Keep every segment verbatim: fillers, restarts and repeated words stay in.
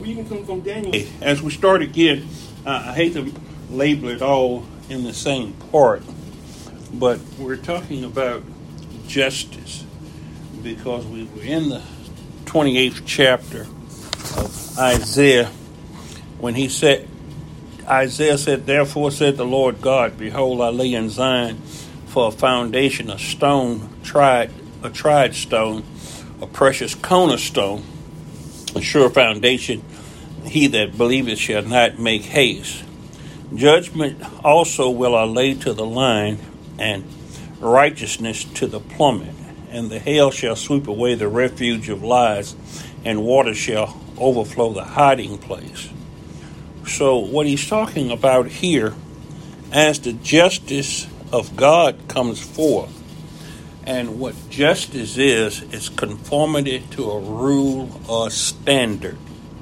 Reading come from Daniel. As we start again, uh, I hate to label it all in the same part, but we're talking about justice because we were in the twenty-eighth chapter of Isaiah when he said, Isaiah said, "Therefore said the Lord God, behold, I lay in Zion for a foundation, a stone, tried, a tried stone, a precious cornerstone, a sure foundation. He that believeth shall not make haste. Judgment also will I lay to the line, and righteousness to the plummet. And the hail shall sweep away the refuge of lies, and water shall overflow the hiding place." So what he's talking about here, as the justice of God comes forth, and what justice is, is conformity to a rule or standard.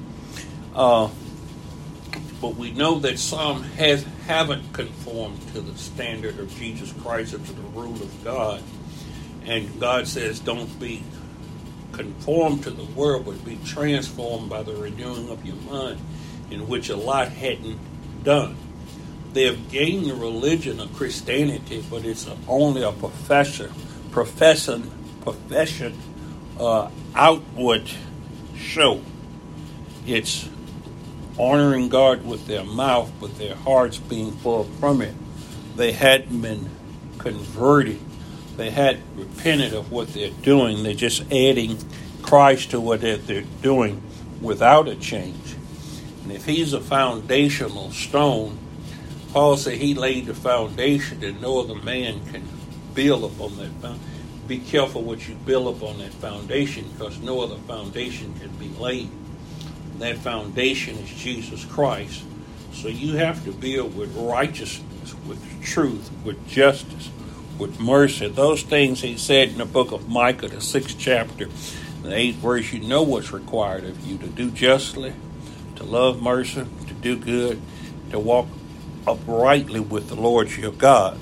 Uh, but we know that some has haven't conformed to the standard of Jesus Christ or to the rule of God. And God says, don't be conformed to the world, but be transformed by the renewing of your mind, in which a lot hadn't done. They have gained the religion of Christianity, but it's only a profession, profession, profession, uh, outward show. It's honoring God with their mouth, but their hearts being far from it. They hadn't been converted. They hadn't repented of what they're doing. They're just adding Christ to what they're doing without a change. And if he's a foundational stone, Paul said he laid the foundation and no other man can build upon that foundation. Be careful what you build upon that foundation, because no other foundation can be laid. That foundation is Jesus Christ. So you have to build with righteousness, with truth, with justice, with mercy. Those things he said in the book of Micah, the sixth chapter, the eighth verse. You know what's required of you: to do justly, to love mercy, to do good, to walk uprightly with the Lord your God.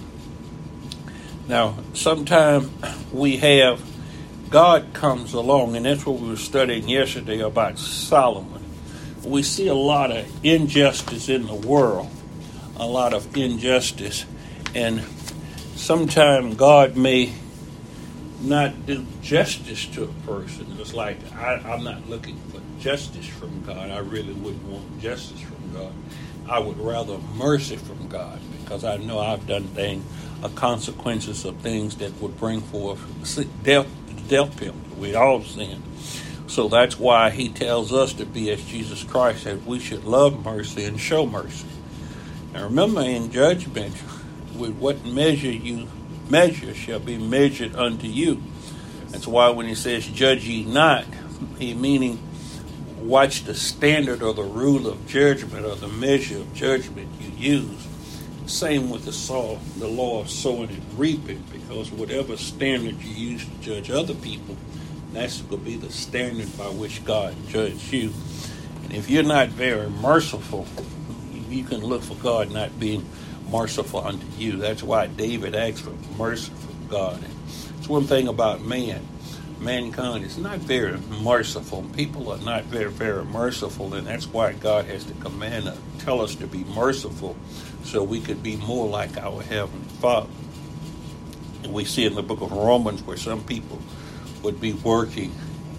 Now, sometimes we have, God comes along, and that's what we were studying yesterday about Solomon. We see a lot of injustice in the world, a lot of injustice, and sometimes God may not do justice to a person. It's like, I, I'm not looking for justice from God. I really wouldn't want justice from God. I would rather mercy from God, because I know I've done things, uh, consequences of things that would bring forth death, death penalty. We all sin. So that's why he tells us to be as Jesus Christ, that we should love mercy and show mercy. Now remember, in judgment, with what measure you measure shall be measured unto you. That's why when he says, "Judge ye not," he meaning watch the standard or the rule of judgment or the measure of judgment you use. Same with the saw, the law of sowing and reaping, because whatever standard you use to judge other people, that's going to be the standard by which God judges you. And if you're not very merciful, you can look for God not being merciful unto you. That's why David asked for mercy from God. And it's one thing about man. Mankind is not very merciful. People are not very, very merciful, and that's why God has to command us, tell us to be merciful, so we could be more like our Heavenly Father. And we see in the book of Romans where some people would be working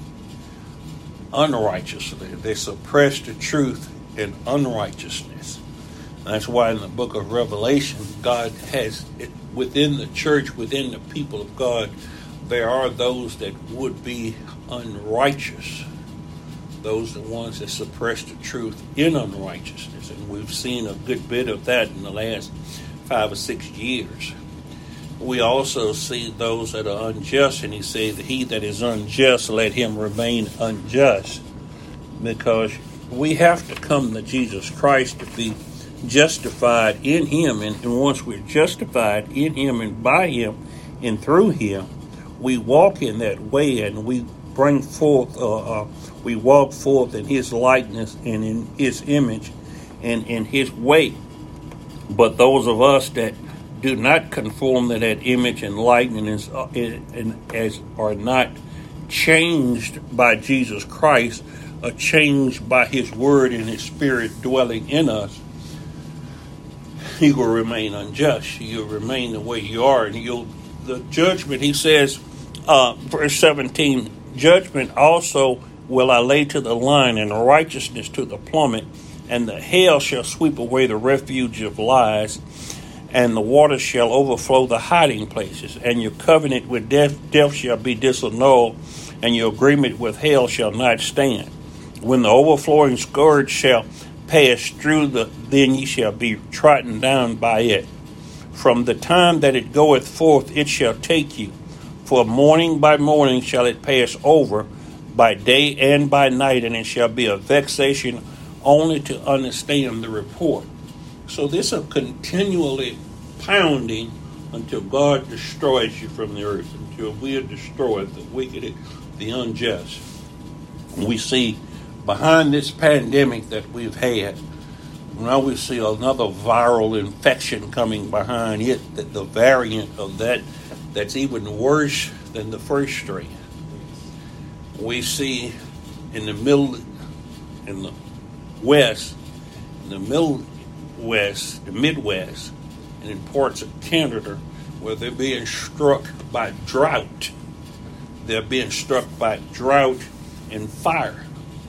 unrighteously. They suppress the truth in unrighteousness. And that's why in the book of Revelation, God has, it, within the church, within the people of God, there are those that would be unrighteous. Those are the ones that suppress the truth in unrighteousness. And we've seen a good bit of that in the last five or six years. We also see those that are unjust, and he says, "He that is unjust, let him remain unjust." Because we have to come to Jesus Christ to be justified in him. And, and once we're justified in him and by him and through him, we walk in that way, and we bring forth, uh, uh, we walk forth in his likeness and in his image and in his way. But those of us that do not conform to that image and likeness uh, and, and as are not changed by Jesus Christ, a change by his word and his spirit dwelling in us, you will remain unjust. You'll remain the way you are. And you'll, the judgment, he says, uh, verse seventeen, judgment also will I lay to the line, and righteousness to the plummet, and the hail shall sweep away the refuge of lies, and the waters shall overflow the hiding places, and your covenant with death, death shall be disannulled, and your agreement with hell shall not stand. When the overflowing scourge shall pass through, the then ye shall be trodden down by it. From the time that it goeth forth, it shall take you. For morning by morning shall it pass over, by day and by night, and it shall be a vexation only to understand the report. So this is continually pounding until God destroys you from the earth, until we are destroyed, the wicked, the unjust. We see behind this pandemic that we've had, now we see another viral infection coming behind it, that the variant of that that's even worse than the first strain. We see in the middle, in the west, in the middle west, the Midwest, and in parts of Canada, where they're being struck by drought. They're being struck by drought and fire.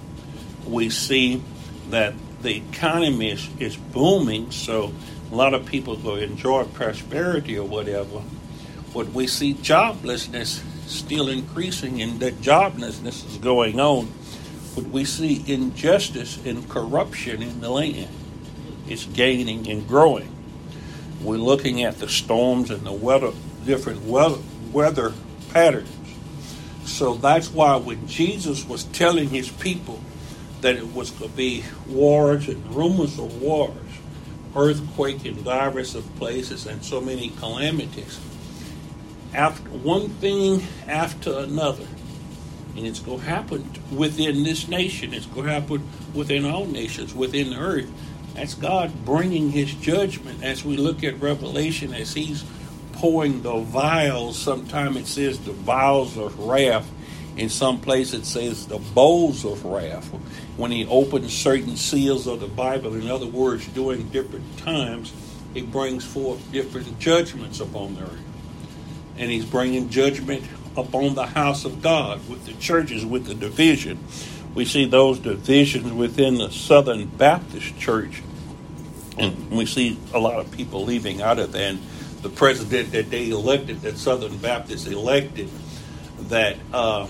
We see that the economy is, is booming, so a lot of people go enjoy prosperity or whatever. But we see joblessness still increasing, and that joblessness is going on. But we see injustice and corruption in the land. It's gaining and growing. We're looking at the storms and the weather, different weather, weather patterns. So that's why when Jesus was telling his people that it was going to be wars and rumors of wars, earthquake in divers of places, and so many calamities, after one thing after another, and it's going to happen within this nation, it's going to happen within all nations, within the earth. That's God bringing his judgment. As we look at Revelation, as he's pouring the vials, sometimes it says the vials of wrath. In some place it says the bowls of wrath. When he opens certain seals of the Bible, in other words, during different times, he brings forth different judgments upon the earth. And he's bringing judgment upon the house of God, with the churches, with the division. We see those divisions within the Southern Baptist Church, and we see a lot of people leaving out of that. And the president that they elected, that Southern Baptist elected, that uh,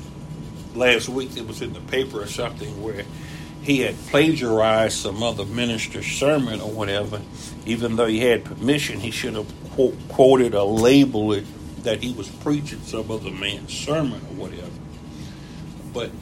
last week it was in the paper or something where he had plagiarized some other minister's sermon or whatever. Even though he had permission, he should have quote, quoted or labeled it that he was preaching some other man's sermon or whatever. But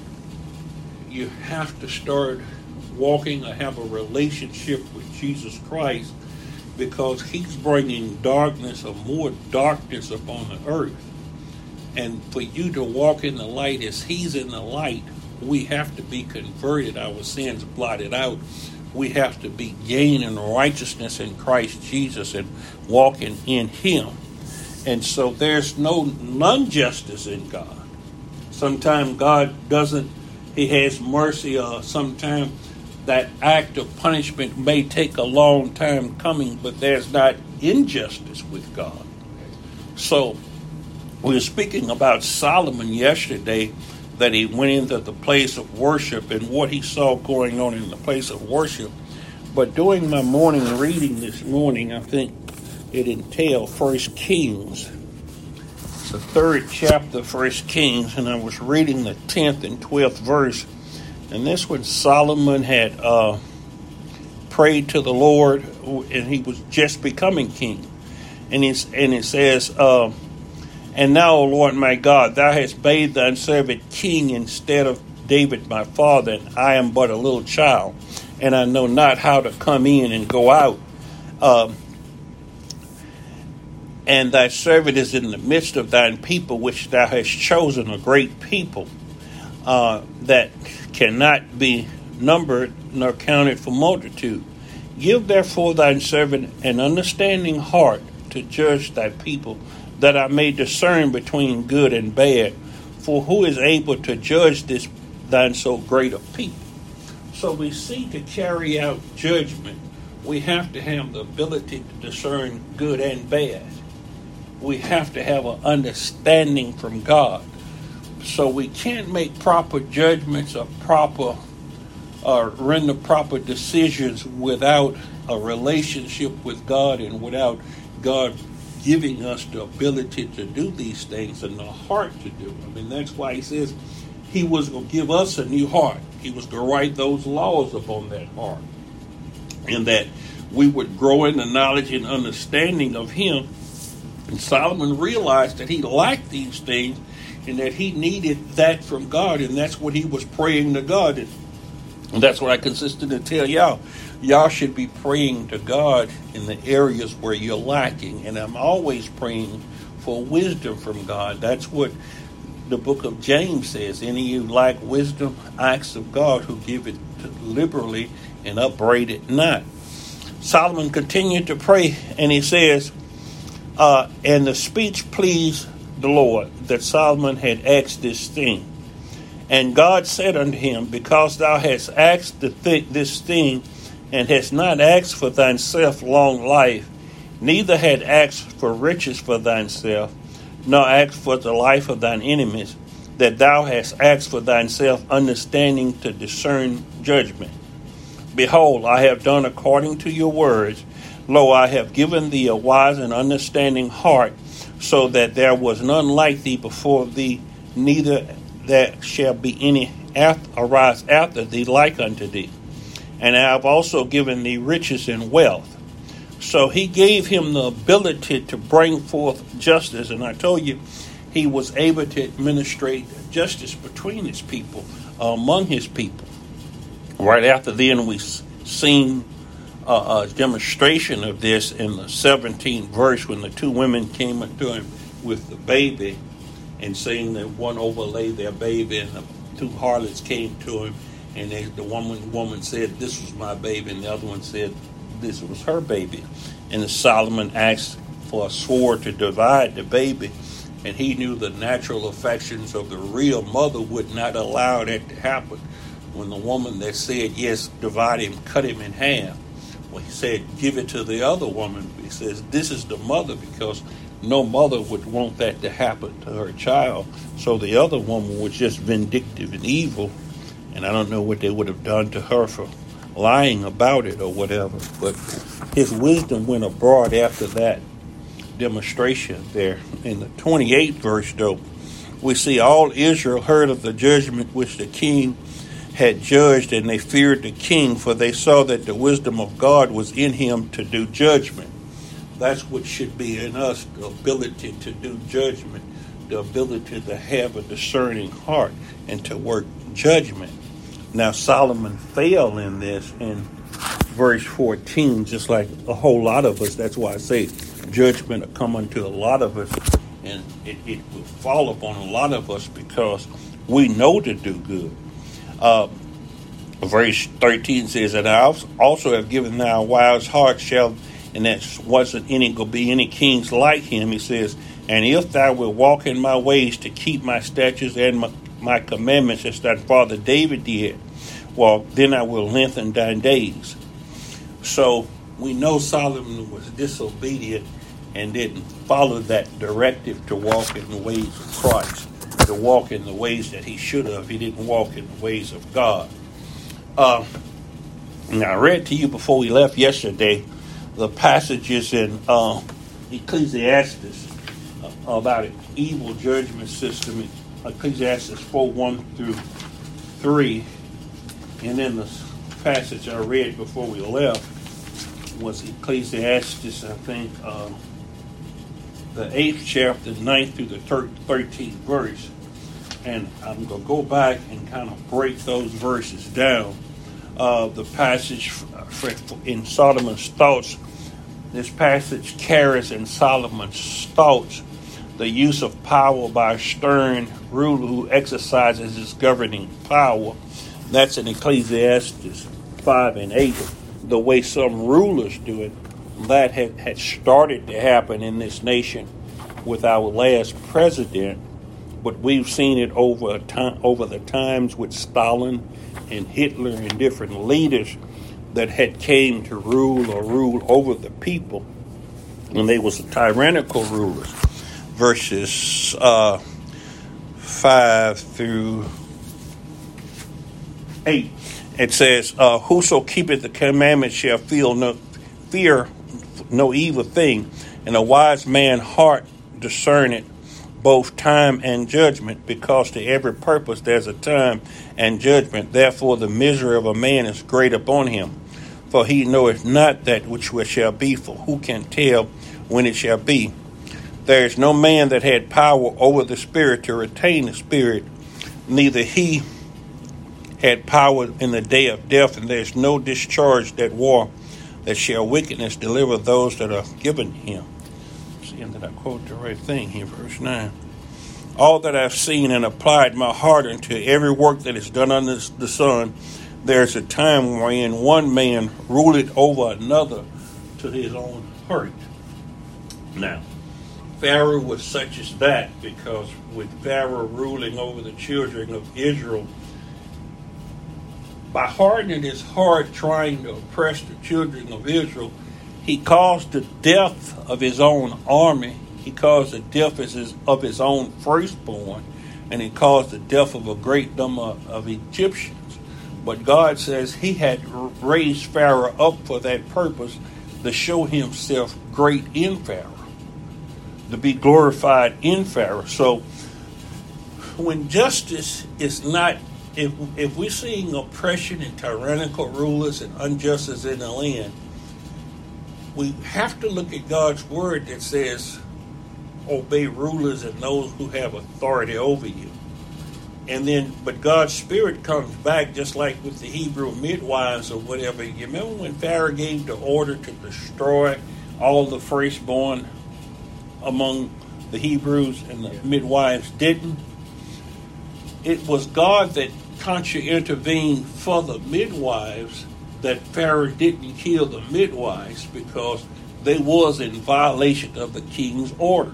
you have to start walking or have a relationship with Jesus Christ, because he's bringing darkness or more darkness upon the earth. And for you to walk in the light as he's in the light, we have to be converted, our sins blotted out. We have to be gaining righteousness in Christ Jesus and walking in him. And so there's no non-justice in God. Sometimes God doesn't, he has mercy, or sometimes that act of punishment may take a long time coming, but there's not injustice with God. So we were speaking about Solomon yesterday, that he went into the place of worship and what he saw going on in the place of worship. But during my morning reading this morning, I think it entailed First Kings, the third chapter, First Kings, and I was reading the tenth and twelfth verse. And this one, Solomon had uh, prayed to the Lord, and he was just becoming king. And, it's, and it says, uh, and now, O Lord my God, thou hast made thy servant king instead of David my father, and I am but a little child, and I know not how to come in and go out. Um, and thy servant is in the midst of thine people, which thou hast chosen, a great people, uh, that cannot be numbered nor counted for multitude. Give therefore thine servant an understanding heart to judge thy people, that I may discern between good and bad. For who is able to judge this than so great a people. So we see to carry out judgment, we have to have the ability to discern good and bad. We have to have an understanding from God. So we can't make proper judgments or proper or render proper decisions without a relationship with God and without God giving us the ability to do these things and the heart to do them. I mean, that's why he says he was going to give us a new heart. He was going to write those laws upon that heart. And that we would grow in the knowledge and understanding of him. And Solomon realized that he lacked these things and that he needed that from God. And that's what he was praying to God. And that's what I consistently tell y'all. Y'all should be praying to God in the areas where you're lacking. And I'm always praying for wisdom from God. That's what the book of James says. Any of you lack wisdom, ask of God, who give it liberally and upbraid it not. Solomon continued to pray, and he says, uh, and the speech pleased the Lord, that Solomon had asked this thing. And God said unto him, because thou hast asked the th- this thing, and hast not asked for thyself long life, neither had asked for riches for thyself, nor asked for the life of thine enemies, that thou hast asked for thyself understanding to discern judgment. Behold, I have done according to your words. Lo, I have given thee a wise and understanding heart, so that there was none like thee before thee, neither there shall be any after, arise after thee like unto thee. And I have also given thee riches and wealth. So he gave him the ability to bring forth justice. And I told you, he was able to administrate justice between his people, uh, among his people. Right after then, we seen a, a demonstration of this in the seventeenth verse when the two women came up to him with the baby and saying that one overlaid their baby, and the two harlots came to him, and they, the woman, woman said, this was my baby, and the other one said, this was her baby. And Solomon asked for a sword to divide the baby, and he knew the natural affections of the real mother would not allow that to happen. When the woman that said, yes, divide him, cut him in half, well, he said, give it to the other woman. He says, this is the mother, because no mother would want that to happen to her child. So the other woman was just vindictive and evil, and I don't know what they would have done to her for lying about it or whatever. But his wisdom went abroad after that demonstration there. In the twenty-eighth verse, though, we see all Israel heard of the judgment which the king had judged, and they feared the king, for they saw that the wisdom of God was in him to do judgment. That's what should be in us, the ability to do judgment, the ability to have a discerning heart and to work judgment. Now, Solomon failed in this in verse fourteen, just like a whole lot of us. That's why I say judgment will come unto a lot of us, and it, it will fall upon a lot of us because we know to do good. Uh, verse thirteen says, and I also have given thou a wise heart, shall, and that wasn't any going to be any kings like him. He says, and if thou wilt walk in my ways to keep my statutes and my, my commandments, as thy father David did, well, then I will lengthen thy days. So we know Solomon was disobedient and didn't follow that directive to walk in the ways of Christ, to walk in the ways that he should have. He didn't walk in the ways of God. Uh, now, I read to you before we left yesterday the passages in uh, Ecclesiastes uh, about an evil judgment system, Ecclesiastes four, one through three. And then the passage I read before we left was Ecclesiastes, I think, uh, the eighth chapter, ninth through the thirteenth verse. And I'm going to go back and kind of break those verses down. Uh, the passage in Solomon's thoughts, this passage carries in Solomon's thoughts the use of power by a stern ruler who exercises his governing power. That's in Ecclesiastes five and eight. The way some rulers do it, that had, had started to happen in this nation with our last president, but we've seen it over a time, over the times with Stalin and Hitler and different leaders that had came to rule or rule over the people, and they was tyrannical rulers. Verses uh, five through eight, it says, uh, "Whoso keepeth the commandments shall feel no fear no evil thing, and a wise man's heart discerneth both time and judgment, because to every purpose there's a time and judgment. Therefore the misery of a man is great upon him. For he knoweth not that which shall be, for who can tell when it shall be? There is no man that had power over the spirit to retain the spirit, neither he had power in the day of death, and there is no discharge that war that shall wickedness deliver those that are given him." Seeing that I quote the right thing here, verse nine. "All that I've seen and applied my heart unto every work that is done under the sun, there's a time wherein one man ruleth over another to his own hurt." Now, Pharaoh was such as that, because with Pharaoh ruling over the children of Israel, by hardening his heart trying to oppress the children of Israel, he caused the death of his own army. He caused the death of his own firstborn, and he caused the death of a great number of Egyptians. But God says he had raised Pharaoh up for that purpose, to show himself great in Pharaoh, to be glorified in Pharaoh. So when justice is not, if if we're seeing oppression and tyrannical rulers and injustice in the land, we have to look at God's word that says, obey rulers and those who have authority over you. And then, but God's spirit comes back, just like with the Hebrew midwives or whatever. You remember when Pharaoh gave the order to destroy all the firstborn among the Hebrews, and the midwives didn't? It was God that consciously intervened for the midwives, that Pharaoh didn't kill the midwives, because they was in violation of the king's order.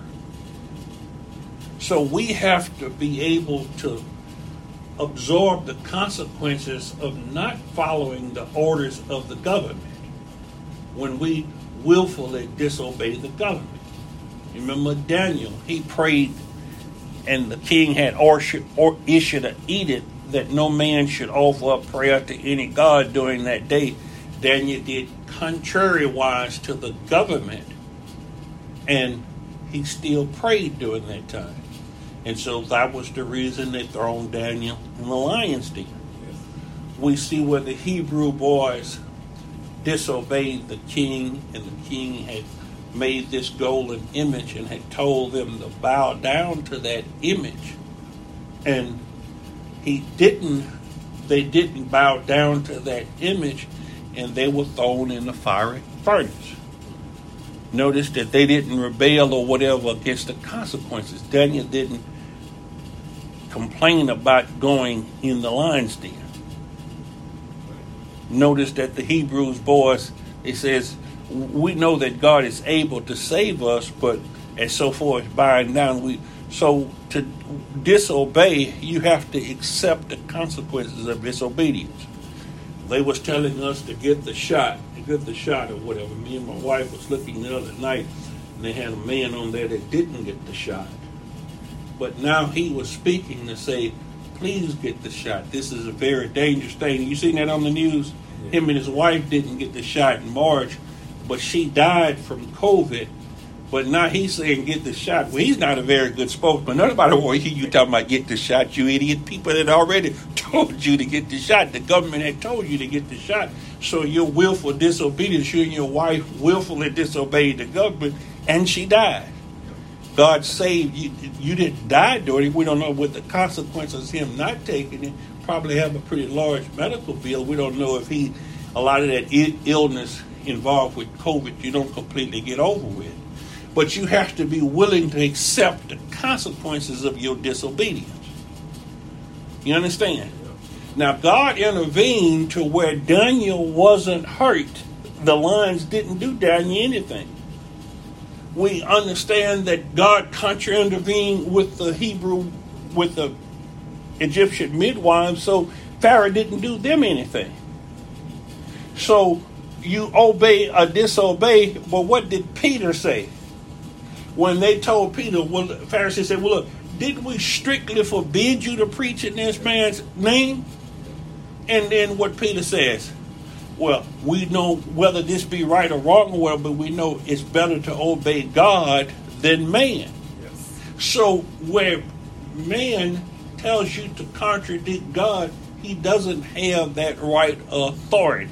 So we have to be able to absorb the consequences of not following the orders of the government when we willfully disobey the government. Remember Daniel, he prayed, and the king had or or issued an edict that no man should offer up prayer to any god during that day. Daniel did contrary-wise to the government, and he still prayed during that time. And so that was the reason they thrown Daniel in the lion's den. Yes. We see where the Hebrew boys disobeyed the king, and the king had made this golden image and had told them to bow down to that image. And he didn't, they didn't bow down to that image, and they were thrown in the fiery furnace. Notice that they didn't rebel or whatever against the consequences. Daniel didn't complain about going in the lion's den. Notice that the Hebrews boys, it says, we know that God is able to save us, but as so far as bowing down, we so to disobey, you have to accept the consequences of disobedience. They was telling us to get the shot, to get the shot or whatever. Me and my wife was looking the other night, and they had a man on there that didn't get the shot. But now he was speaking to say, please get the shot. This is a very dangerous thing. You seen that on the news? Yeah. Him and his wife didn't get the shot in March, but she died from COVID. But now he's saying get the shot. Well, he's not a very good spokesman. Nobody will hear you talking about get the shot, you idiot. People had already told you to get the shot. The government had told you to get the shot. So your willful disobedience, you and your wife willfully disobeyed the government, and she died. God saved you. You didn't die doing it. We don't know what the consequences of him not taking it. Probably have a pretty large medical bill. We don't know if he, a lot of that I- illness involved with COVID, you don't completely get over with. But you have to be willing to accept the consequences of your disobedience. You understand? Now, God intervened to where Daniel wasn't hurt. The lions didn't do Daniel anything. We understand that God contra-intervened with the Hebrew with the Egyptian midwives, so Pharaoh didn't do them anything. So you obey or disobey, but what did Peter say? When they told Peter, well, the Pharisees said, well, look, didn't we strictly forbid you to preach in this man's name? And then what Peter says, well, we know whether this be right or wrong or whatever, but we know it's better to obey God than man. Yes. So where man tells you to contradict God, he doesn't have that right authority.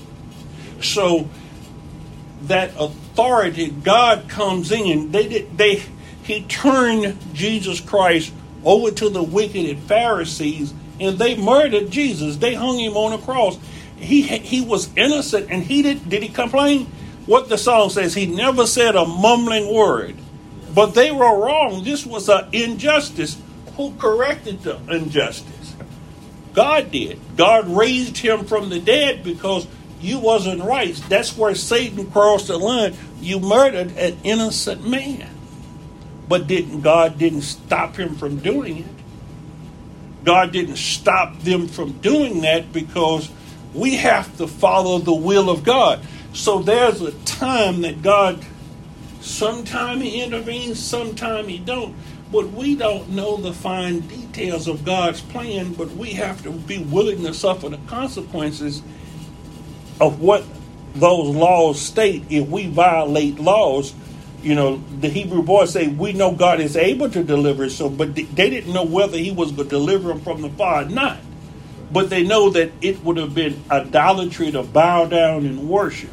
So that authority, God comes in. They did. They he turned Jesus Christ over to the wicked Pharisees, and they murdered Jesus. They hung him on a cross. He he was innocent, and he did. Did he complain? What the song says, he never said a mumbling word. But they were wrong. This was an injustice. Who corrected the injustice? God did. God raised him from the dead because you wasn't right. That's where Satan crossed the line. You murdered an innocent man. But didn't God didn't stop him from doing it. God didn't stop them from doing that because we have to follow the will of God. So there's a time that God, sometime he intervenes, sometime he don't. But we don't know the fine details of God's plan, but we have to be willing to suffer the consequences of what those laws state. If we violate laws, you know, the Hebrew boys say, we know God is able to deliver. So, but they didn't know whether he was going to deliver them from the fire or not. But they know that it would have been idolatry to bow down and worship.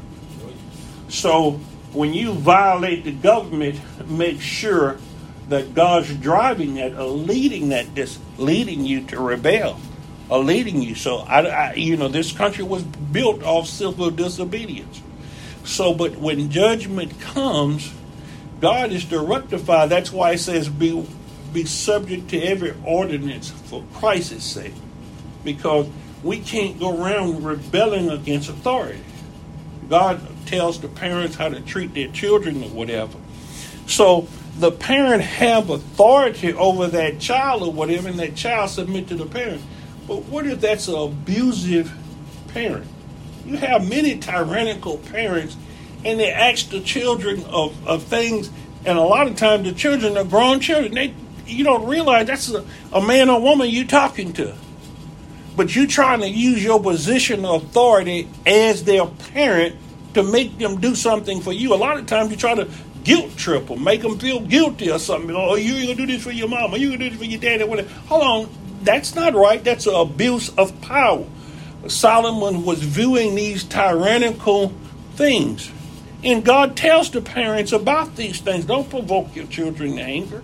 So when you violate the government, make sure that God's driving that or leading that, just leading you to rebel or leading you. So, I, I, you know, this country was built off civil disobedience. So, but when judgment comes, God is to rectify. That's why it says be, be subject to every ordinance for Christ's sake. Because we can't go around rebelling against authority. God tells the parents how to treat their children or whatever. So the parent have authority over that child or whatever, and that child submit to the parent. But what if that's an abusive parent? You have many tyrannical parents, and they ask the children of, of things, and a lot of times the children are grown children. They, you don't realize that's a, a man or woman you're talking to. But you're trying to use your position of authority as their parent to make them do something for you. A lot of times you try to guilt trip them, make them feel guilty or something. Oh, you're going to do this for your mama, you're going to do this for your daddy, whatever. Hold on, that's not right. That's an abuse of power. Solomon was viewing these tyrannical things. And God tells the parents about these things. Don't provoke your children to anger.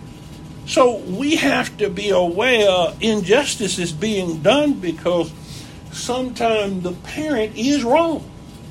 So we have to be aware injustice is being done because sometimes the parent is wrong.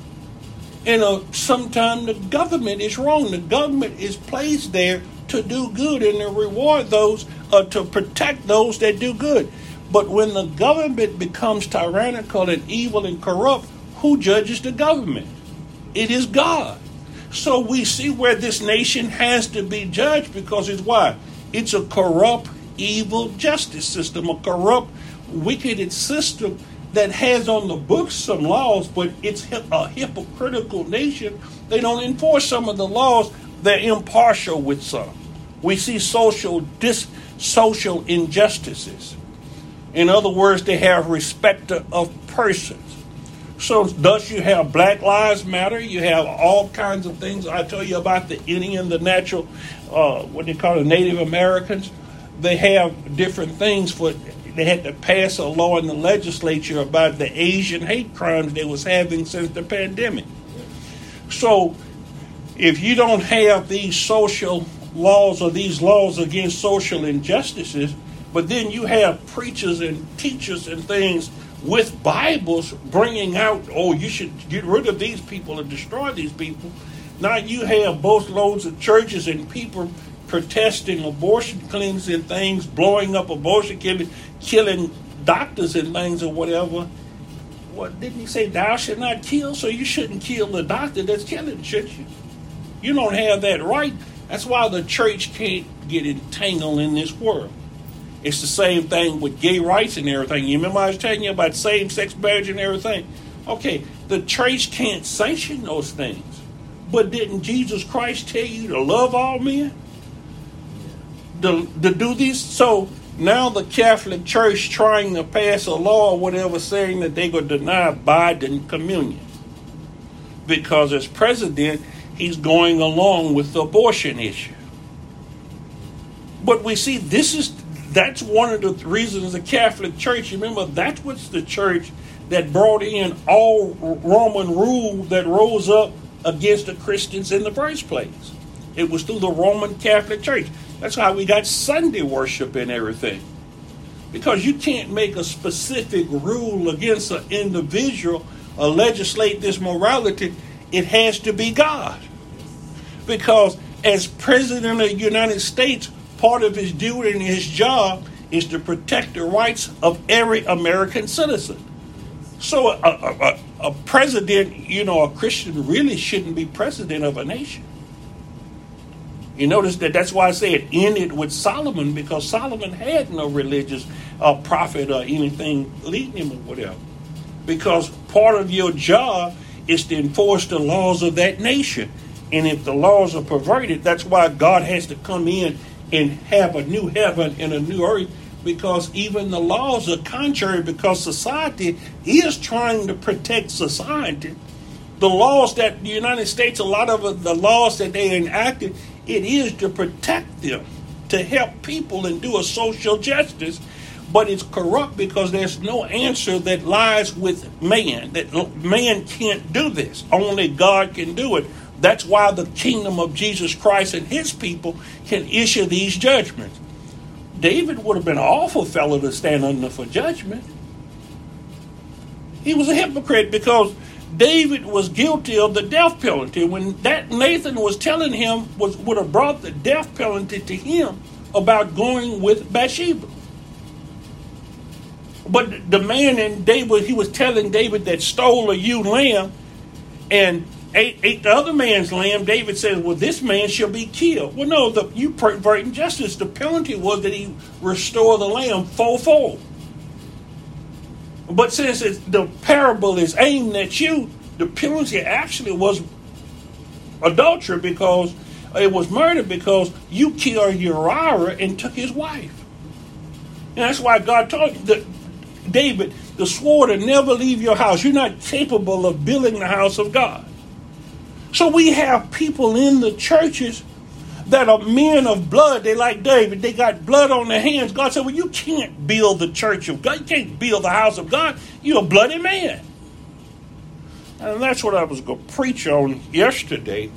And uh, sometimes the government is wrong. The government is placed there to do good and to reward those, uh, to protect those that do good. But when the government becomes tyrannical and evil and corrupt, who judges the government? It is God. So we see where this nation has to be judged because it's why? It's a corrupt, evil justice system, a corrupt, wicked system that has on the books some laws, but it's a hypocritical nation. They don't enforce some of the laws. They're impartial with some. We see social dis, social injustices. In other words, they have respect of persons. So thus you have Black Lives Matter. You have all kinds of things. I tell you about the Indian, the natural, uh, what they call it, Native Americans. They have different things for. They had to pass a law in the legislature about the Asian hate crimes they was having since the pandemic. So if you don't have these social laws or these laws against social injustices, but then you have preachers and teachers and things with Bibles bringing out, oh, you should get rid of these people and destroy these people. Now you have both loads of churches and people protesting abortion clinics and things, blowing up abortion clinics, killing doctors and things or whatever. What didn't he say? Thou shalt not kill, so you shouldn't kill the doctor that's killing, should you? You don't have that right. That's why the church can't get entangled in this world. It's the same thing with gay rights and everything. You remember I was telling you about same-sex marriage and everything? Okay, the church can't sanction those things. But didn't Jesus Christ tell you to love all men? To, to do this? So now the Catholic Church trying to pass a law or whatever saying that they're going to deny Biden communion. Because as president, he's going along with the abortion issue. But we see this is, that's one of the reasons the Catholic Church, remember, that's what's the church that brought in all Roman rule that rose up against the Christians in the first place. It was through the Roman Catholic Church. That's how we got Sunday worship and everything. Because you can't make a specific rule against an individual or legislate this morality. It has to be God. Because as President of the United States, part of his duty and his job is to protect the rights of every American citizen. So a, a, a, a president, you know, a Christian really shouldn't be president of a nation. You notice that that's why I say it ended with Solomon, because Solomon had no religious uh, prophet or anything leading him or whatever. Because part of your job is to enforce the laws of that nation. And if the laws are perverted, that's why God has to come in and have a new heaven and a new earth, because even the laws are contrary, because society is trying to protect society. The laws that the United States, a lot of the laws that they enacted, it is to protect them, to help people and do a social justice. But it's corrupt because there's no answer that lies with man. That man can't do this. Only God can do it. That's why the kingdom of Jesus Christ and his people can issue these judgments. David would have been an awful fellow to stand under for judgment. He was a hypocrite because David was guilty of the death penalty. When that Nathan was telling him was would have brought the death penalty to him about going with Bathsheba. But the man in David, he was telling David that stole a ewe lamb and ate, ate the other man's lamb. David says, well, this man shall be killed. Well, no, the, you perverting justice. The penalty was that he restore the lamb fourfold. But since it's, the parable is aimed at you, the penalty actually was adultery, because it was murder because you killed Uriah and took his wife. And that's why God told the, David, the sword to never leave your house. You're not capable of building the house of God. So we have people in the churches that are men of blood. They like David. They got blood on their hands. God said, well, you can't build the church of God. You can't build the house of God. You're a bloody man. And that's what I was going to preach on yesterday.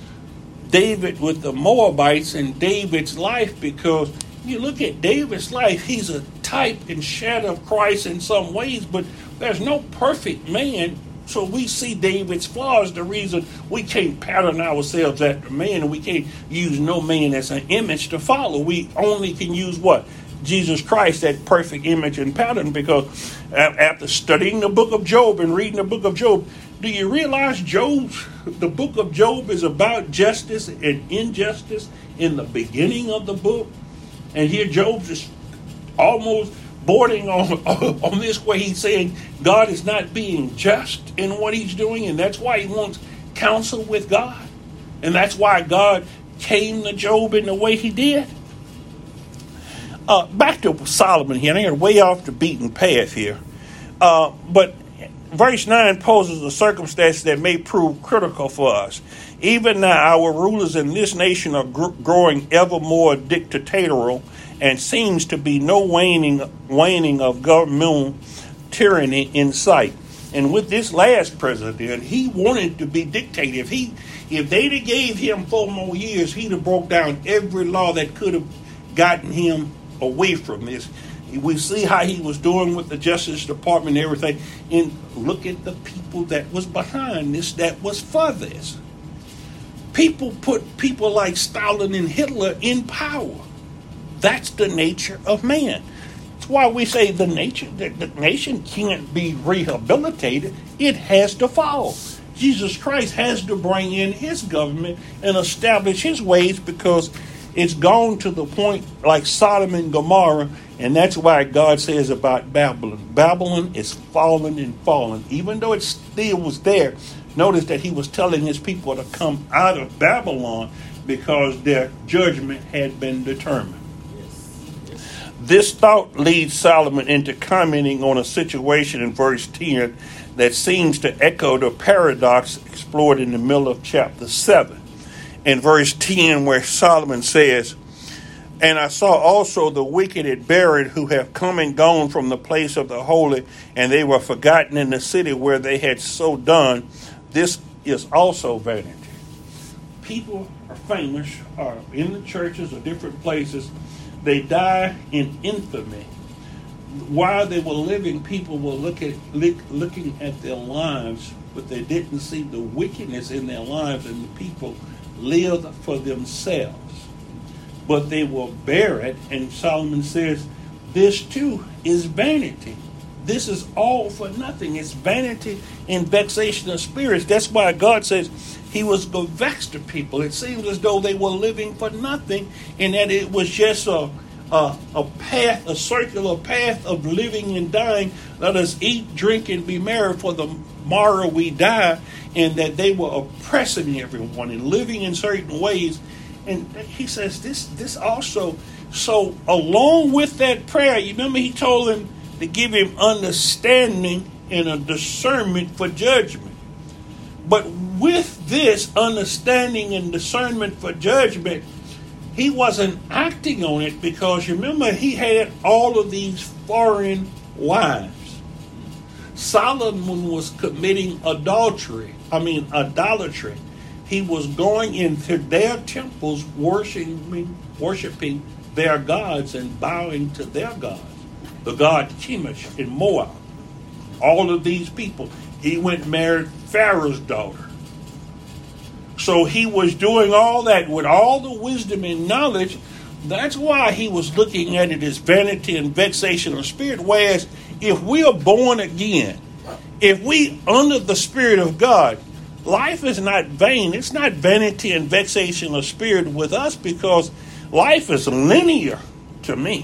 David with the Moabites and David's life, because you look at David's life, he's a type and shadow of Christ in some ways, but there's no perfect man. So we see David's flaws, the reason we can't pattern ourselves after man, and we can't use no man as an image to follow. We only can use what? Jesus Christ, that perfect image and pattern, because after studying the book of Job and reading the book of Job, do you realize Job, the book of Job is about justice and injustice in the beginning of the book? And here Job is almost bordering on, on this way. He's saying God is not being just in what he's doing, and that's why he wants counsel with God. And that's why God came to Job in the way he did. Uh, back to Solomon here. I'm way off the beaten path here. Uh, but verse nine poses a circumstance that may prove critical for us. Even now, our rulers in this nation are gr- growing ever more dictatorial, and seems to be no waning waning of governmental tyranny in sight. And with this last president, he wanted to be dictator. If he, if they'd have gave him four more years, he'd have broke down every law that could have gotten him away from this. We see how he was doing with the Justice Department and everything. And look at the people that was behind this, that was for this. People put people like Stalin and Hitler in power. That's the nature of man. That's why we say the nature, the, the nation can't be rehabilitated. It has to fall. Jesus Christ has to bring in his government and establish his ways, because it's gone to the point like Sodom and Gomorrah, And that's why God says about Babylon, Babylon is fallen and fallen. Even though it still was there, notice that he was telling his people to come out of Babylon because their judgment had been determined. This thought leads Solomon into commenting on a situation in verse ten that seems to echo the paradox explored in the middle of chapter seven. In verse ten, where Solomon says, "And I saw also the wicked and buried, who have come and gone from the place of the holy, and they were forgotten in the city where they had so done. This is also vanity." People are famous, are in the churches or different places. They die in infamy. While they were living, people were look at, look, looking at their lives, but they didn't see the wickedness in their lives, and the people lived for themselves. But they were buried, and Solomon says, this too is vanity. This is all for nothing. It's vanity and vexation of spirits. That's why God says he was going to vex the people. It seems as though they were living for nothing, and that it was just a, a, a path, a circular path of living and dying. Let us eat, drink, and be merry, for the morrow we die. And that they were oppressing everyone and living in certain ways. And he says this, this also, so along with that prayer, you remember he told him to give him understanding and a discernment for judgment. But with this understanding and discernment for judgment, he wasn't acting on it, because you remember he had all of these foreign wives. Solomon was committing adultery, I mean idolatry. He was going into their temples, worshiping, worshiping their gods and bowing to their gods. The god Chemosh in Moab. All of these people. He went and married Pharaoh's daughter. So he was doing all that with all the wisdom and knowledge. That's why he was looking at it as vanity and vexation of spirit. Whereas if we are born again, if we under the Spirit of God, life is not vain. It's not vanity and vexation of spirit with us, because life is linear to me.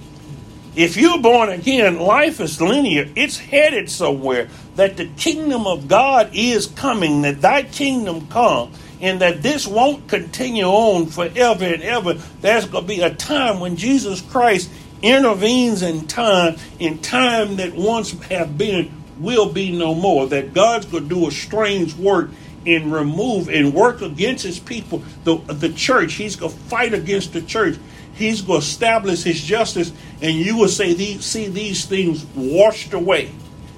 If you're born again, life is linear. It's headed somewhere. That the kingdom of God is coming, that thy kingdom come, and that this won't continue on forever and ever. There's going to be a time when Jesus Christ intervenes in time, in time that once have been will be no more. That God's going to do a strange work and remove and work against his people, the, the church. He's going to fight against the church. He's going to establish his justice, and you will say these, see these things washed away.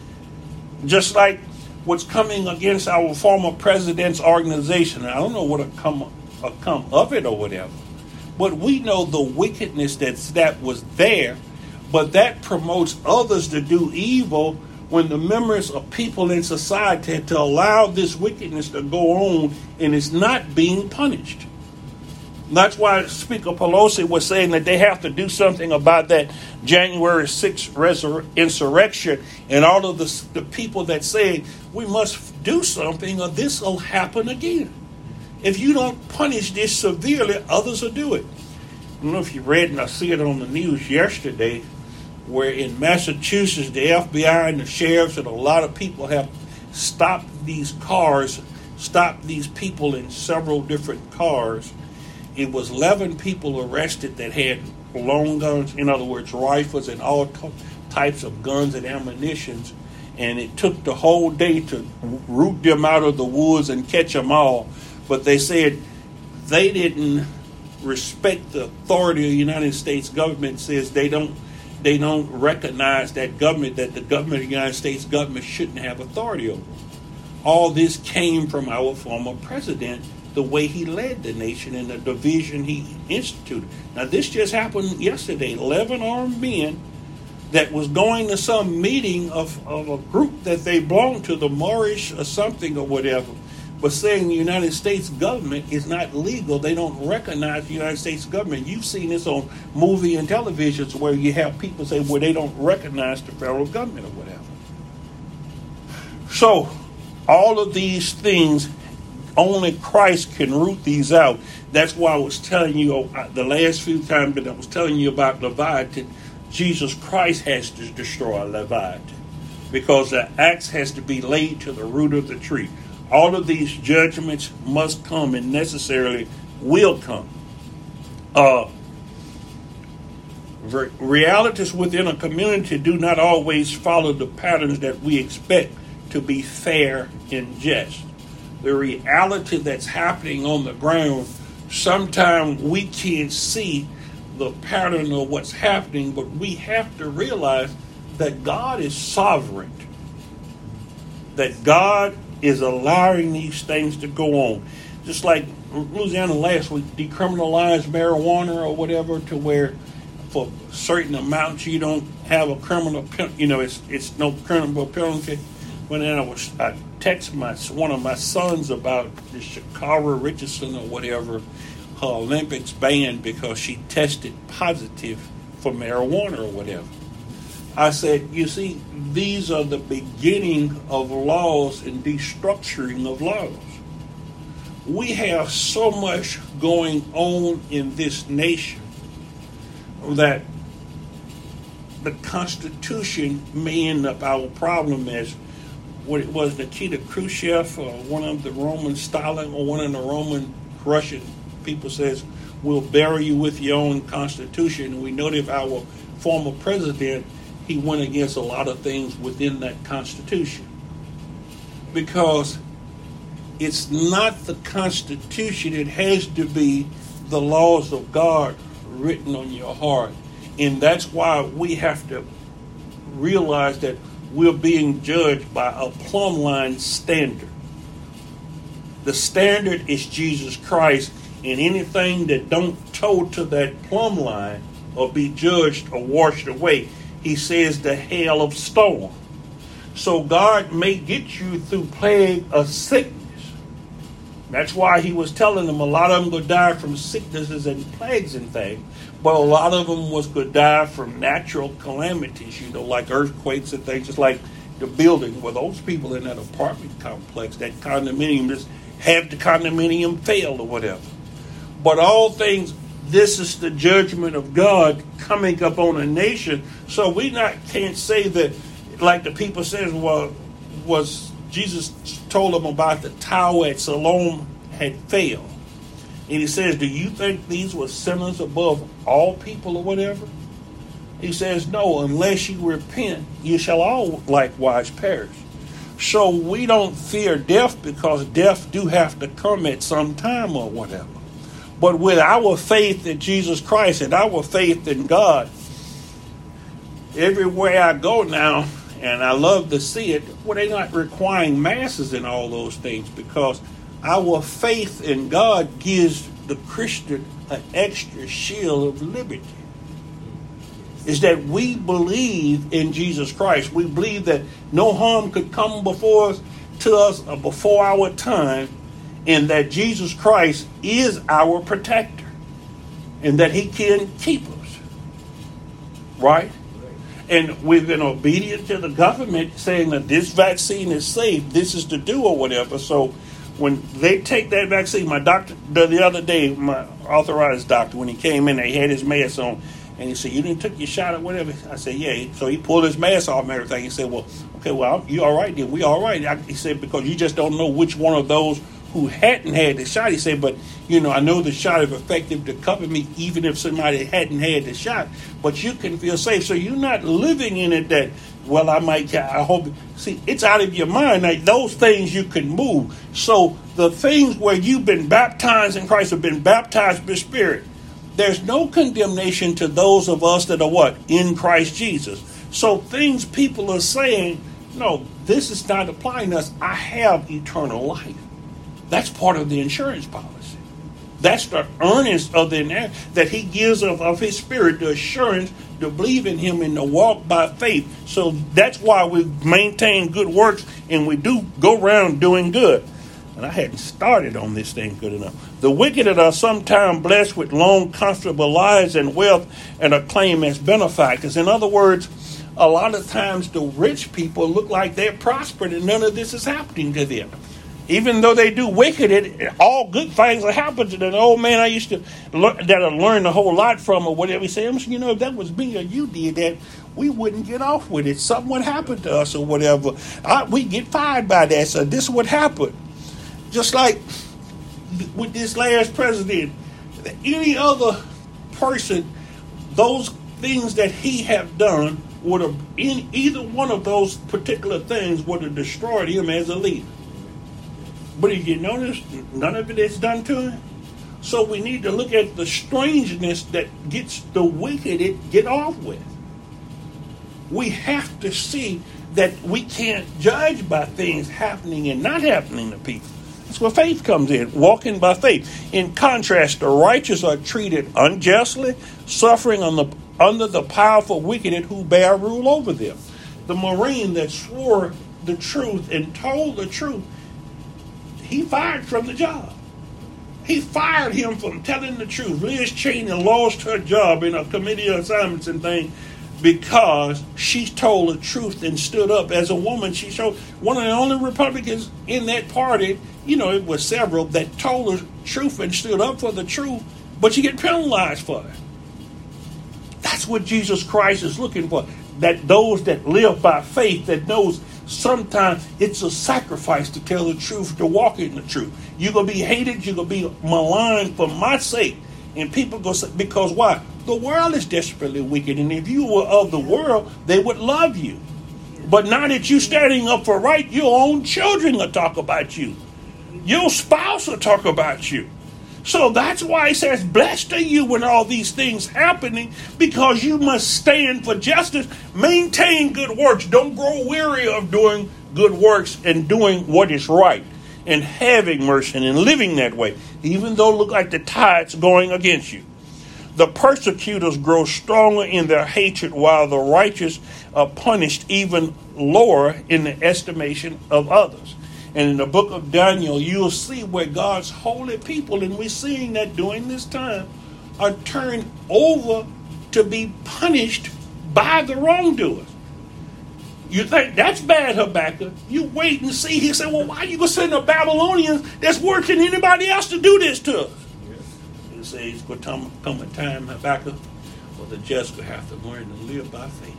Just like what's coming against our former president's organization. I don't know what will come, will come of it or whatever. But we know the wickedness that's, that was there. But that promotes others to do evil when the members of people in society to allow this wickedness to go on, and it's not being punished. That's why Speaker Pelosi was saying that they have to do something about that January sixth resur- insurrection, and all of the, the people that say we must do something or this will happen again. If you don't punish this severely, others will do it. I don't know if you read, and I see it on the news yesterday, where in Massachusetts, the F B I and the sheriffs and a lot of people have stopped these cars, stopped these people in several different cars. It was eleven people arrested that had long guns, in other words, rifles and all t- types of guns and ammunitions. And it took the whole day to root them out of the woods and catch them all. But they said they didn't respect the authority of the United States government. Says they don't they don't recognize that government, that the government of the United States government shouldn't have authority over. All this came from our former president, the way he led the nation and the division he instituted. Now, this just happened yesterday. eleven armed men that was going to some meeting of, of a group that they belonged to, the Moorish or something or whatever, but saying the United States government is not legal. They don't recognize the United States government. You've seen this on movie and televisions where you have people say, well, they don't recognize the federal government or whatever. So, all of these things, only Christ can root these out. That's why I was telling you uh, the last few times that I was telling you about Leviathan. Jesus Christ has to destroy Leviathan, because the axe has to be laid to the root of the tree. All of these judgments must come and necessarily will come. Uh, re- realities within a community do not always follow the patterns that we expect to be fair and just. The reality that's happening on the ground, sometimes we can't see the pattern of what's happening, but we have to realize that God is sovereign, that God is allowing these things to go on. Just like Louisiana last week decriminalized marijuana or whatever, to where for certain amounts you don't have a criminal, you know, it's it's no criminal penalty. When I was, I text my one of my sons about the Chicago Richardson or whatever, her Olympics banned because she tested positive for marijuana or whatever. I said, you see, these are the beginning of laws and destructuring of laws. We have so much going on in this nation that the Constitution may end up our problem as what it was, Nikita Khrushchev or one of the Roman Stalin or one of the Roman Russian people says, we'll bury you with your own Constitution. We know that our former president, he went against a lot of things within that Constitution, because it's not the Constitution. It has to be the laws of God written on your heart. And that's why we have to realize that we're being judged by a plumb line standard. The standard is Jesus Christ, and anything that don't toe to that plumb line or be judged or washed away, he says the hail of storm. So God may get you through plague or sickness. That's why he was telling them a lot of them would die from sicknesses and plagues and things, but a lot of them was going to die from natural calamities, you know, like earthquakes and things, just like the building where those people in that apartment complex, that condominium, just have the condominium fail or whatever. But all things, this is the judgment of God coming up on a nation. So we not can't say that, like the people says, well, was Jesus told them about the tower at Siloam had failed. And he says, do you think these were sinners above all people or whatever? He says, no, unless you repent, you shall all likewise perish. So we don't fear death, because death do have to come at some time or whatever. But with our faith in Jesus Christ and our faith in God, everywhere I go now, and I love to see it, well, they're not requiring masses and all those things, because our faith in God gives the Christian an extra shield of liberty. Is that we believe in Jesus Christ. We believe that no harm could come before us, to us or before our time, and that Jesus Christ is our protector, and that he can keep us. Right? And we've been obedient to the government saying that this vaccine is safe, this is to do or whatever. So when they take that vaccine, my doctor, the other day, my authorized doctor, when he came in, they had his mask on, and he said, you didn't take your shot or whatever? I said, yeah. So he pulled his mask off and everything. He said, well, okay, well, you all right then? We all right. I, he said, because you just don't know which one of those who hadn't had the shot. He said, but, you know, I know the shot is effective to cover me even if somebody hadn't had the shot. But you can feel safe. So you're not living in it that, well, I might, I hope. See, it's out of your mind. Like, those things you can move. So the things where you've been baptized in Christ, have been baptized by Spirit, there's no condemnation to those of us that are what? In Christ Jesus. So things people are saying, no, this is not applying to us. I have eternal life. That's part of the insurance policy. That's the earnest of the that he gives of, of his Spirit, the assurance to believe in him and to walk by faith. So that's why we maintain good works and we do go around doing good. And I hadn't started on this thing good enough. The wicked are sometimes blessed with long, comfortable lives and wealth and are claimed as benefactors. In other words, a lot of times the rich people look like they're prospering and none of this is happening to them. Even though they do wicked, it all good things will happen to them. The old man I used to learn, that I learned a whole lot from, or whatever. He said, you know, if that was me or you did that, we wouldn't get off with it. Something would happen to us or whatever. I, we get fired by that. So this would happen. Just like with this last president, any other person, those things that he have done would have, in either one of those particular things would have destroyed him as a leader. But if you notice, none of it is done to him. So we need to look at the strangeness that gets the wicked it get off with. We have to see that we can't judge by things happening and not happening to people. That's where faith comes in, walking by faith. In contrast, the righteous are treated unjustly, suffering on the, under the powerful wicked who bear rule over them. The Marine that swore the truth and told the truth, he fired from the job. He fired him from telling the truth. Liz Cheney lost her job in a committee assignments and things because she told the truth and stood up. As a woman, she showed one of the only Republicans in that party, you know, it was several, that told the truth and stood up for the truth, but you get penalized for it. That's what Jesus Christ is looking for. That those that live by faith, that knows sometimes it's a sacrifice to tell the truth, to walk in the truth. You're going to be hated, you're going to be maligned for my sake. And people go say, because why? The world is desperately wicked. And if you were of the world, they would love you. But now that you're standing up for right, your own children will talk about you. Your spouse will talk about you. So that's why he says, blessed are you when all these things happening, because you must stand for justice, maintain good works. Don't grow weary of doing good works and doing what is right and having mercy and living that way, even though it look like the tide's going against you. The persecutors grow stronger in their hatred, while the righteous are punished even lower in the estimation of others. And in the book of Daniel, you'll see where God's holy people, and we're seeing that during this time, are turned over to be punished by the wrongdoers. You think that's bad, Habakkuk? You wait and see. He said, well, why are you going to send the Babylonians that's worse than anybody else to do this to us? He says, it's going to come a time, Habakkuk, where the just will have to learn to live by faith.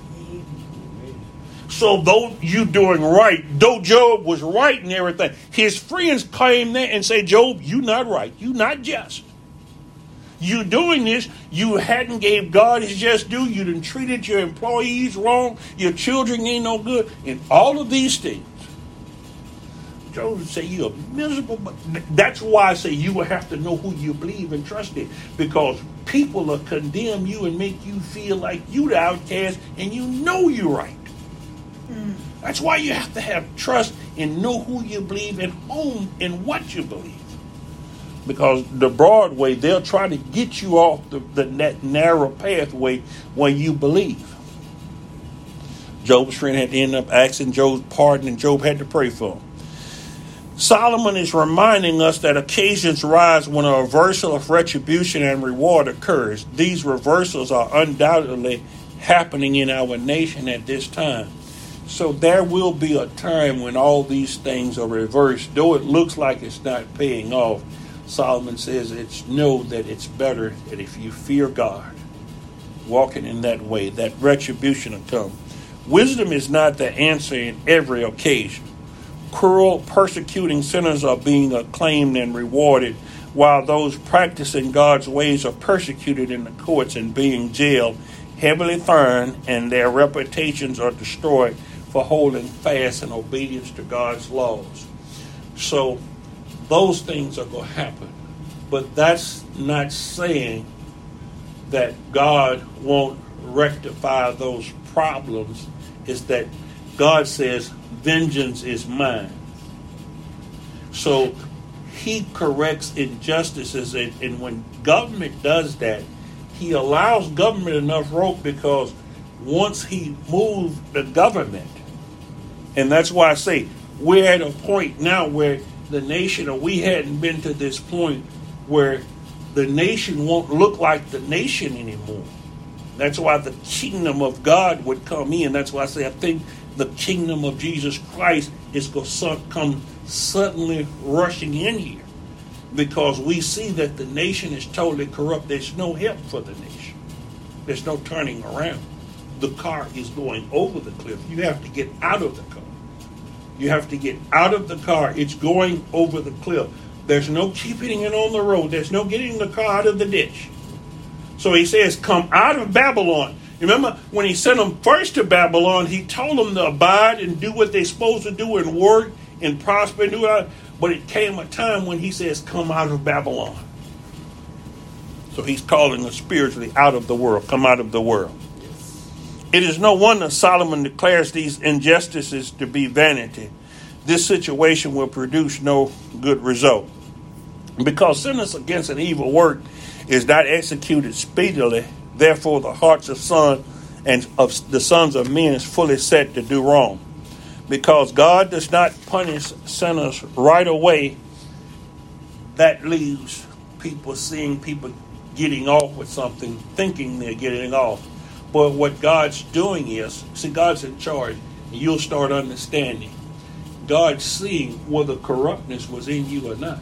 So though you doing right, though Job was right and everything, his friends came there and say, Job, you not right. You not just. You doing this, you hadn't gave God his just due. You done treated your employees wrong. Your children ain't no good. And all of these things. Job would say you're miserable. But that's why I say you will have to know who you believe and trust in. Because people will condemn you and make you feel like you the outcast and you know you're right. That's why you have to have trust and know who you believe and own in what you believe. Because the broad way, they'll try to get you off the, the that narrow pathway when you believe. Job's friend had to end up asking Job's pardon, and Job had to pray for him. Solomon is reminding us that occasions rise when a reversal of retribution and reward occurs. These reversals are undoubtedly happening in our nation at this time. So there will be a time when all these things are reversed. Though it looks like it's not paying off, Solomon says it's know that it's better that if you fear God, walking in that way, that retribution will come. Wisdom is not the answer in every occasion. Cruel, persecuting sinners are being acclaimed and rewarded, while those practicing God's ways are persecuted in the courts and being jailed, heavily fined, and their reputations are destroyed for holding fast in obedience to God's laws. So those things are going to happen. But that's not saying that God won't rectify those problems. Is that God says, vengeance is mine. So he corrects injustices. And when government does that, he allows government enough rope, because once he moved the government, and that's why I say we're at a point now where the nation, or we hadn't been to this point where the nation won't look like the nation anymore. That's why the kingdom of God would come in. That's why I say I think the kingdom of Jesus Christ is going to come suddenly rushing in here because we see that the nation is totally corrupt. There's no help for the nation. There's no turning around. The car is going over the cliff. You have to get out of the car. You have to get out of the car. It's going over the cliff. There's no keeping it on the road. There's no getting the car out of the ditch. So he says, come out of Babylon. Remember, when he sent them first to Babylon, he told them to abide and do what they're supposed to do and work and prosper and do it. But it came a time when he says, come out of Babylon. So he's calling us spiritually out of the world. Come out of the world. It is no wonder Solomon declares these injustices to be vanity. This situation will produce no good result. Because sentence against an evil work is not executed speedily, therefore the hearts of son and of the sons of men is fully set to do wrong. Because God does not punish sinners right away, that leaves people seeing people getting off with something, thinking they're getting off. But what God's doing is, see, God's in charge, and you'll start understanding. God's seeing whether corruptness was in you or not.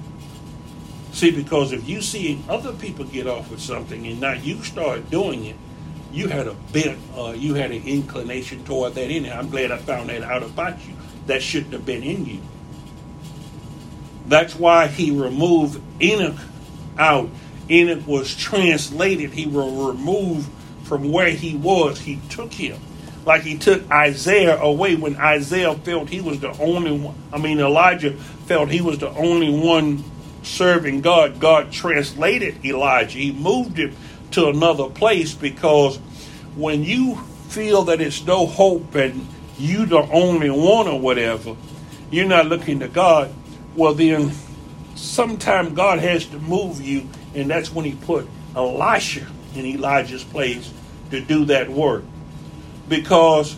See, because if you see other people get off with something and now you start doing it, you had a bent, uh, you had an inclination toward that in it. I'm glad I found that out about you. That shouldn't have been in you. That's why he removed Enoch out. Enoch was translated. He was removed from where he was. He took him. Like he took Isaiah away when Isaiah felt he was the only one. I mean, Elijah felt he was the only one serving God. God translated Elijah. He moved him to another place because when you feel that it's no hope and you the only one or whatever, you're not looking to God, well then sometime God has to move you, and that's when he put Elisha in Elijah's place to do that work. Because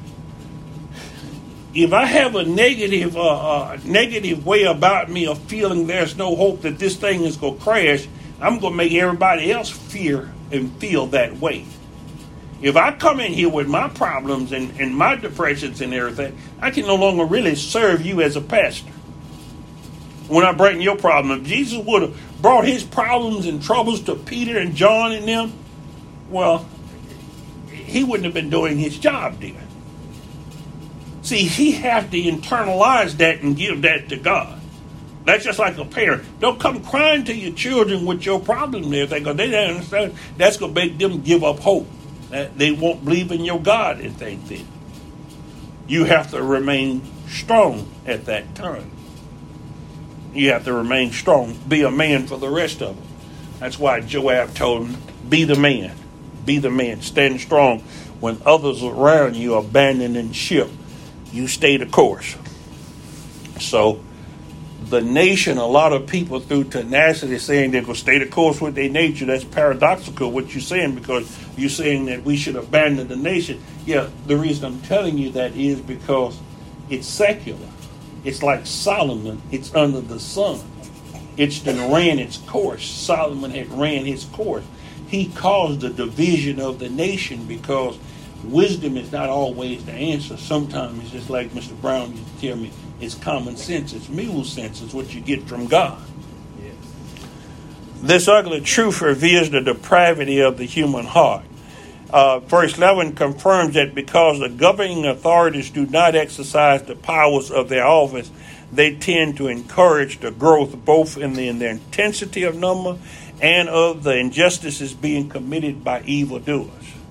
if I have a negative uh, uh, negative way about me of feeling there's no hope that this thing is going to crash, I'm going to make everybody else fear and feel that way. If I come in here with my problems and, and my depressions and everything, I can no longer really serve you as a pastor. When I bring your problem, if Jesus would have brought his problems and troubles to Peter and John and them, well, he wouldn't have been doing his job there. See, he had to internalize that and give that to God. That's just like a parent. Don't come crying to your children with your problem and everything, because they don't understand. That's going to make them give up hope. They won't believe in your God if they think. You have to remain strong at that time. You have to remain strong. Be a man for the rest of them. That's why Joab told him, be the man. Be the man. Stand strong. When others around you are abandoning ship, you stay the course. So the nation, a lot of people through tenacity saying they're going to stay the course with their nature. That's paradoxical what you're saying, because you're saying that we should abandon the nation. Yeah, the reason I'm telling you that is because it's secular. It's like Solomon. It's under the sun. It's done ran its course. Solomon had ran his course. He caused the division of the nation because wisdom is not always the answer. Sometimes it's just like Mister Brown used to tell me, it's common sense. It's mule sense. It's what you get from God. Yes. This ugly truth reveals the depravity of the human heart. Uh, verse eleven confirms that because the governing authorities do not exercise the powers of their office, they tend to encourage the growth both in the, in the intensity of number and of the injustices being committed by evildoers.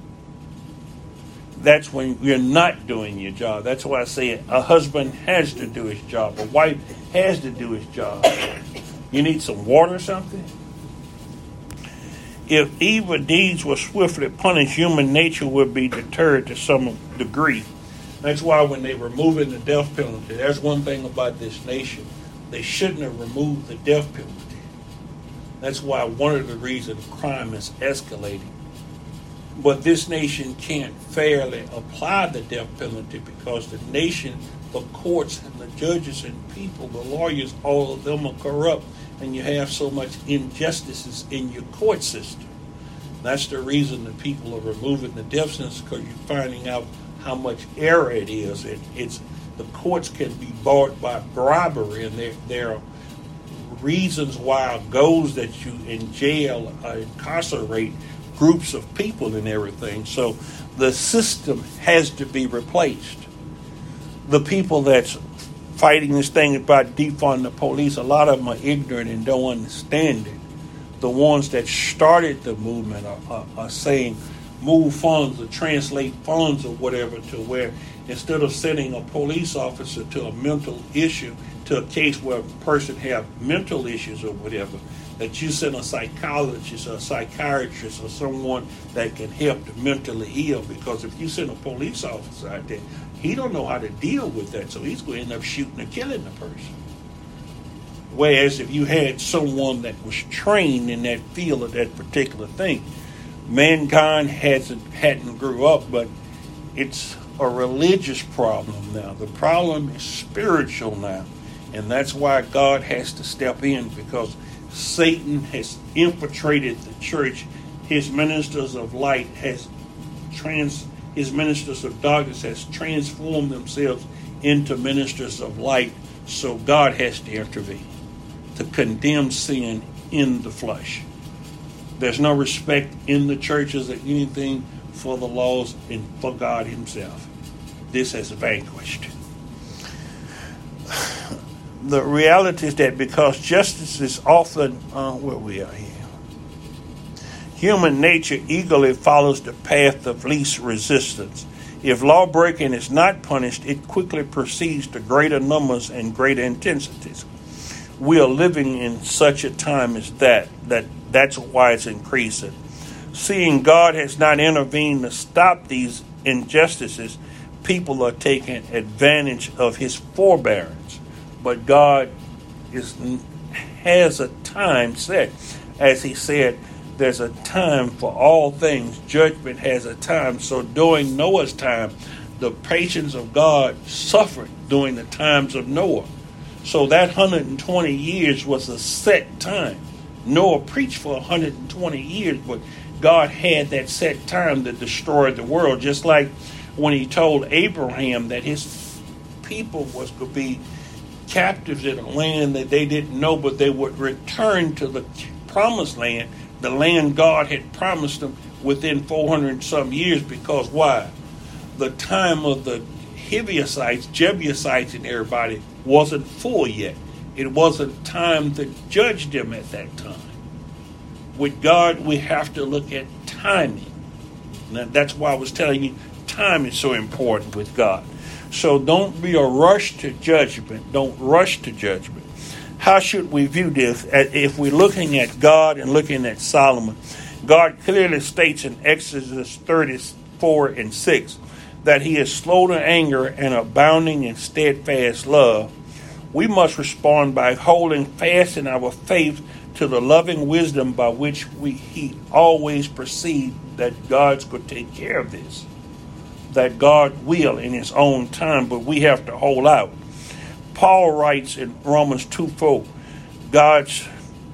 That's when you're not doing your job. That's why I say a husband has to do his job. A wife has to do his job. You need some water or something? If evil deeds were swiftly punished, human nature would be deterred to some degree. That's why when they were removing the death penalty, there's one thing about this nation. They shouldn't have removed the death penalty. That's why one of the reasons crime is escalating. But this nation can't fairly apply the death penalty because the nation, the courts and the judges and people, the lawyers, all of them are corrupt, and you have so much injustices in your court system. That's the reason that people are removing the death sentence, because you're finding out how much error it is. It, it's the courts can be bought by bribery, and there, there are reasons why it goes that you in jail uh, incarcerate groups of people and everything. So the system has to be replaced. The people that's fighting this thing about defunding the police, a lot of them are ignorant and don't understand it. The ones that started the movement are, are, are saying move funds or translate funds or whatever to where instead of sending a police officer to a mental issue, to a case where a person have mental issues or whatever, that you send a psychologist or a psychiatrist or someone that can help the mentally ill. Because if you send a police officer out there, he don't know how to deal with that, so he's going to end up shooting or killing the person. Whereas if you had someone that was trained in that field of that particular thing, mankind hasn't hadn't grew up, but it's a religious problem now. The problem is spiritual now, and that's why God has to step in, because Satan has infiltrated the church. His ministers of light has trans. His ministers of darkness has transformed themselves into ministers of light. So God has to intervene to condemn sin in the flesh. There's no respect in the churches or anything for the laws and for God himself. This has vanquished. The reality is that because justice is often, uh, where we are here, human nature eagerly follows the path of least resistance. If lawbreaking is not punished, it quickly proceeds to greater numbers and greater intensities. We are living in such a time as that, that that's why it's increasing. Seeing God has not intervened to stop these injustices, people are taking advantage of his forbearance. But God is has a time set. As he said, there's a time for all things. Judgment has a time. So during Noah's time, the patience of God suffered during the times of Noah. So that one hundred twenty years was a set time. Noah preached for one hundred twenty years, but God had that set time to destroy the world. Just like when he told Abraham that his people was going to be captives in a land that they didn't know, but they would return to the promised land, the land God had promised them within four hundred some years. Because why? The time of the Hiviasites, Jebusites, and everybody wasn't full yet. It wasn't time to judge them at that time. With God, we have to look at timing. Now, that's why I was telling you, time is so important with God. So don't be a rush to judgment. Don't rush to judgment. How should we view this? If we're looking at God and looking at Solomon, God clearly states in Exodus thirty-four and six that he is slow to anger and abounding in steadfast love. We must respond by holding fast in our faith to the loving wisdom by which we he always perceived that God's could take care of this. That God will in his own time, but we have to hold out. Paul writes in Romans two four, God's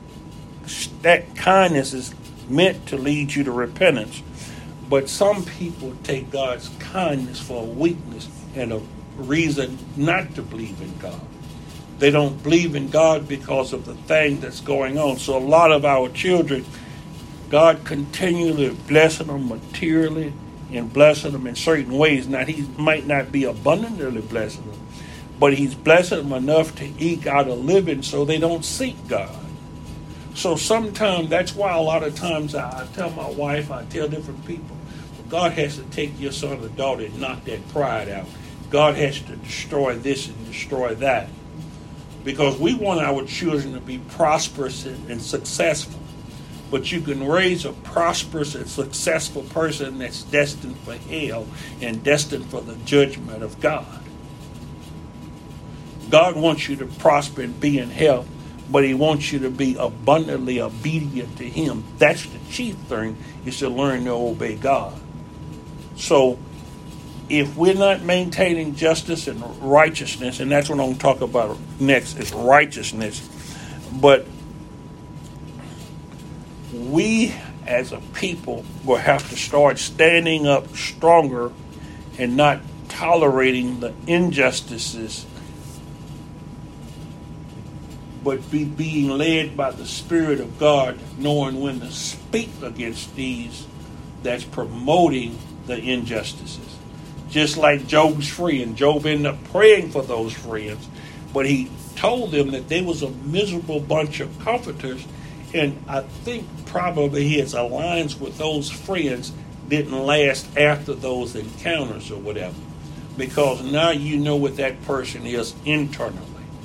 that kindness is meant to lead you to repentance. But some people take God's kindness for a weakness and a reason not to believe in God. They don't believe in God because of the thing that's going on. So a lot of our children, God continually blessing them materially and blessing them in certain ways. Now, he might not be abundantly blessing them, but he's blessing them enough to eke out a living so they don't seek God. So sometimes, that's why a lot of times I, I tell my wife, I tell different people, God has to take your son or daughter and knock that pride out. God has to destroy this and destroy that. Because we want our children to be prosperous and, and successful. But you can raise a prosperous and successful person that's destined for hell and destined for the judgment of God. God wants you to prosper and be in health, but he wants you to be abundantly obedient to him. That's the chief thing, is to learn to obey God. So if we're not maintaining justice and righteousness, and that's what I'm going to talk about next, is righteousness, but we as a people will have to start standing up stronger and not tolerating the injustices, but be being led by the Spirit of God, knowing when to speak against these that's promoting the injustices. Just like Job's friend. Job ended up praying for those friends, but he told them that they was a miserable bunch of comforters, and I think probably his alliance with those friends didn't last after those encounters or whatever, because now you know what that person is internally.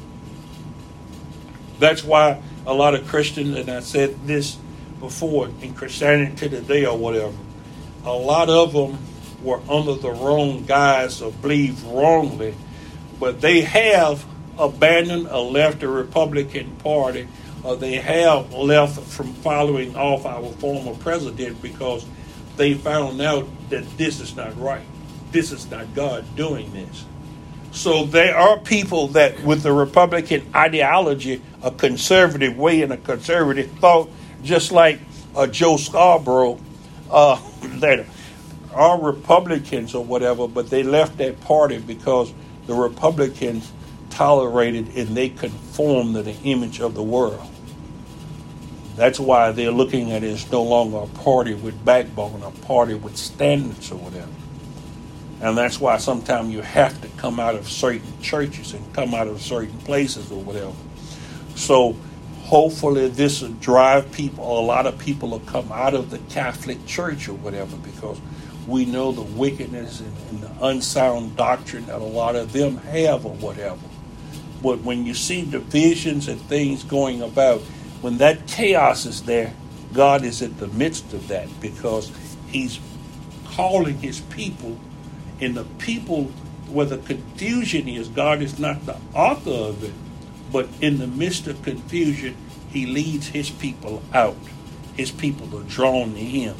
That's why a lot of Christians, and I said this before, in Christianity Today or whatever, a lot of them were under the wrong guise or believed wrongly, but they have abandoned or left the Republican Party, or they have left from following off our former president because they found out that this is not right. This is not God doing this. So there are people that with the Republican ideology, a conservative way and a conservative thought, just like uh, Joe Scarborough, uh, that are Republicans or whatever, but they left that party because the Republicans tolerated and they conformed to the image of the world. That's why they're looking at it as no longer a party with backbone, a party with standards or whatever. And that's why sometimes you have to come out of certain churches and come out of certain places or whatever. So hopefully this will drive people, a lot of people will come out of the Catholic Church or whatever, because we know the wickedness and, and the unsound doctrine that a lot of them have or whatever. But when you see divisions and things going about, when that chaos is there, God is in the midst of that, because he's calling his people. And the people, where the confusion is, God is not the author of it, but in the midst of confusion, he leads his people out. His people are drawn to him.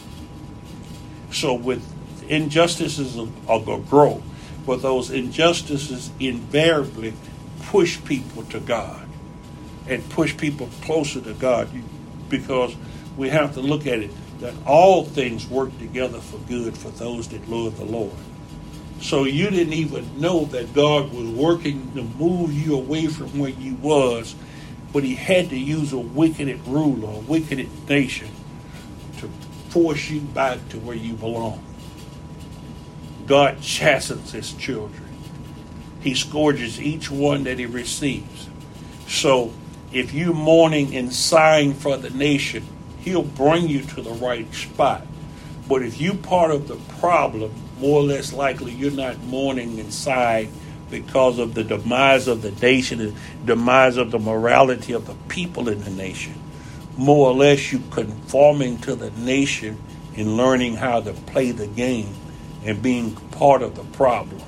So with injustices are going to grow, but those injustices invariably push people to God and push people closer to God, because we have to look at it that all things work together for good for those that love the Lord. So you didn't even know that God was working to move you away from where you was, but he had to use a wicked ruler, a wicked nation, to force you back to where you belong. God chastens his children. He scourges each one that he receives. So if you're mourning and sighing for the nation, he'll bring you to the right spot. But if you're part of the problem, more or less likely you're not mourning and sighing because of the demise of the nation, the demise of the morality of the people in the nation. More or less you conforming to the nation and learning how to play the game and being part of the problem.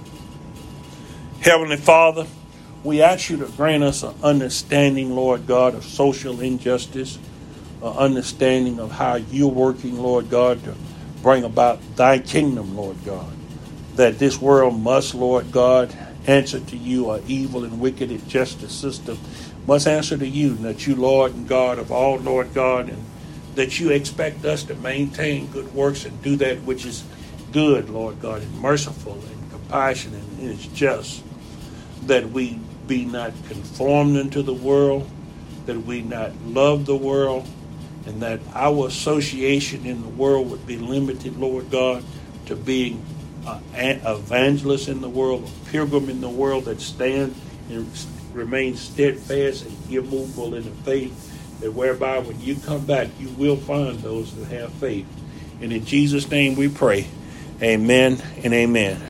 Heavenly Father, we ask you to grant us an understanding, Lord God, of social injustice, an understanding of how you're working, Lord God, to bring about thy kingdom, Lord God. That this world must, Lord God, answer to you, an evil and wicked and justice system must answer to you, and that you, Lord and God of all, Lord God, and that you expect us to maintain good works and do that which is good, Lord God, and merciful and compassionate and is just. That we be not conformed into the world, that we not love the world, and that our association in the world would be limited, Lord God, to being an evangelist in the world, a pilgrim in the world that stands and remains steadfast and immovable in the faith, that whereby when you come back, you will find those that have faith. And in Jesus' name we pray. Amen and amen.